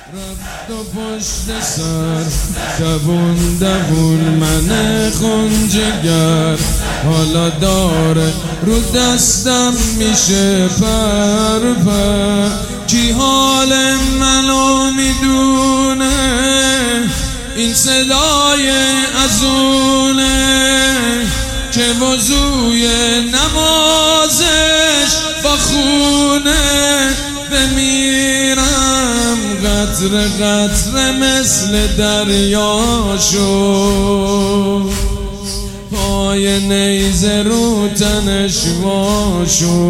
رفت و پشت سر دوون دوون من خونجگر، حالا داره رو دستم میشه پر پر. کی حال منو میدونه، این صدای ازونه که وضوی نمازش با خونه. بمیرم قطره قطره مثل دریا شد، پای نیزه رو تنش وا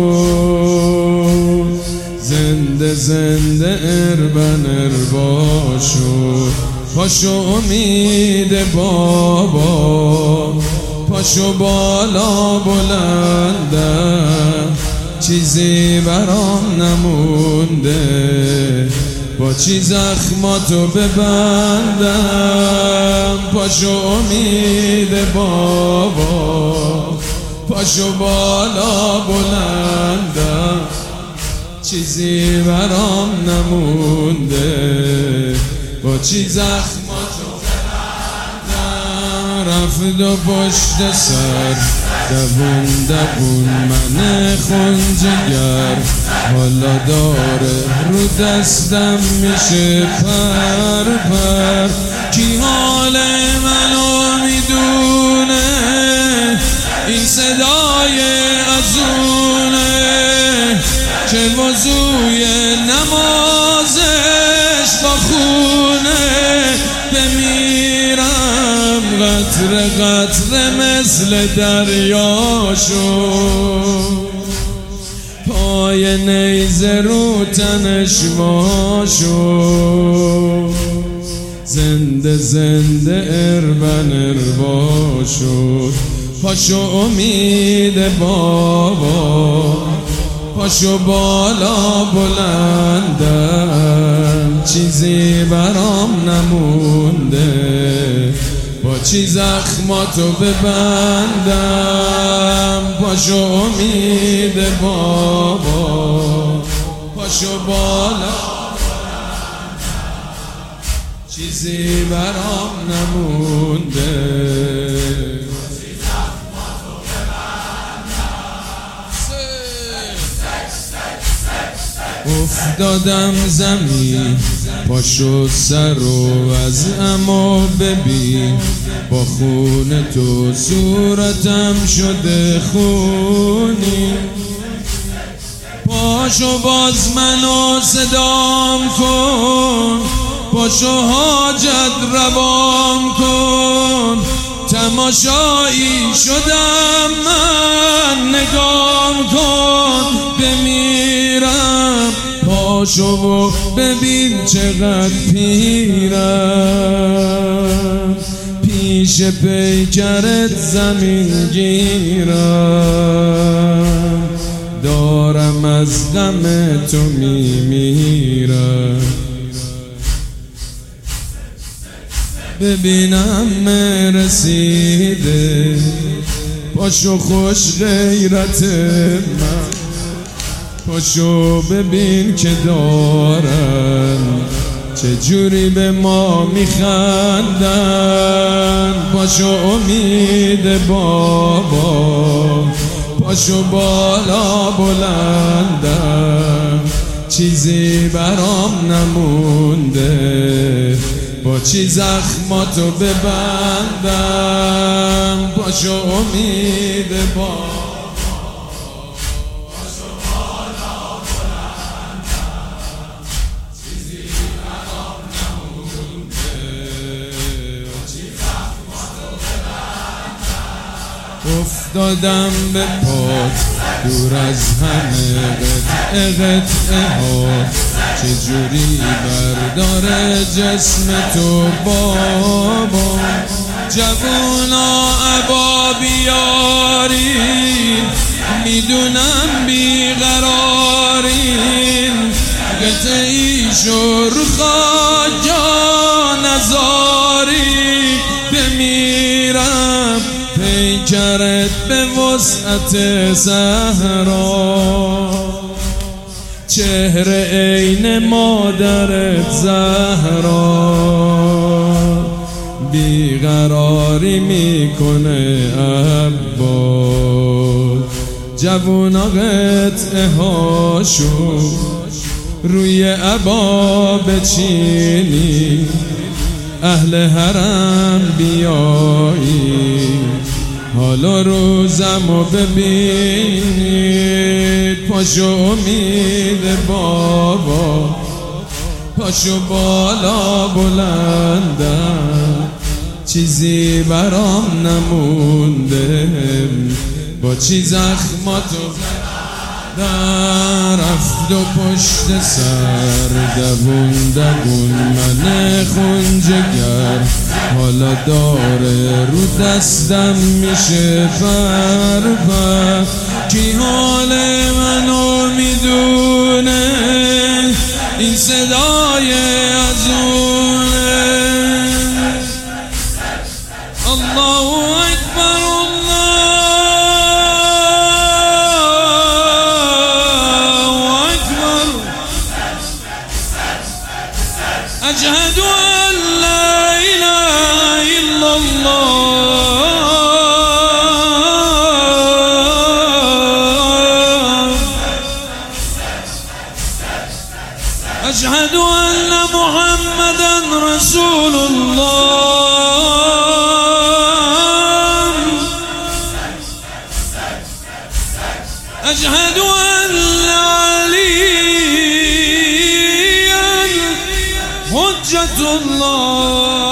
شد. زنده زنده اربن اربا شد. پاشو امید بابا، پاشو بالا بلنده، چیزی برام نمونده، با چی زخماتو ببندم. پاشو امید بابا، پاشو بالا بلنده، چیزی برام نمونده، با چی زخماتو ببندم. رفت و پشت سر دوون دوون من خونجگر، حالا داره رو دستم میشه پر پر. کی حال منو میدونه، این صدای ازونه که وضوی نمازش با خونه. بمیرم قطره قطره مثل دریا شد، پای نیزه رو تنش وا شد. زنده زنده اربن اربا شد. پاشو امید بابا، پاشو بالا بلندم، چیزی برام نمونده، با چی زخماتو ببندم. پاشو امید بابا، پاشو بالا بلندم، چیزی برام نمونده. افتادم زمین، پاشو سر رو از اما ببین، با خون تو صورتم شده خونی. پاشو باز منو صدام کن، پاشو حاجت روام کن. تماشایی شدم من، نگام کن. بمیرم پاشو و ببین چقدر پیرم، پیش پیکرت زمین گیرم. دارم از غم تو میمیرم. ببینم رسیده، پاشو خوش غیرت من. پاشو ببین که دارن چجوری به ما میخندن. پاشو امید بابا، پاشو بالا بلندم، چیزی برام نمونده، با چی زخماتو ببندم. پاشو امید بابا، پاشو بالا بلندم، چیزی برام نمونده، با چی زخماتو ببندم. افتادم به پات دور از همه قطعه قطعه ها، چجوری برداره جسم تو بابا. جوونا عبا بیارین، میدونم بیقرارین، قطعی شو رو خاک جا نزارین. بمیرم پیکرت به وسعت صحرا، چهره عین مادرت زهرا بیقراری میکنه عباس. جوونا قطعه هاشو روی عبا بچینی، اهل حرم بیایی حالا روزمو ببینید. پاشو امید بابا، پاشو بالا بلندم، چیزی برام نمونده، با چی زخماتو رفت و پشت سر دوون دوون من خونجگر، حالا داره رو دستم میشه فرفر. کی حال منو میدونه این صدای ازونه. الله اکبر أشهد أن لا إله إلا الله، أشهد أن محمدا رسول الله، أشهد أن عليا حجة الله.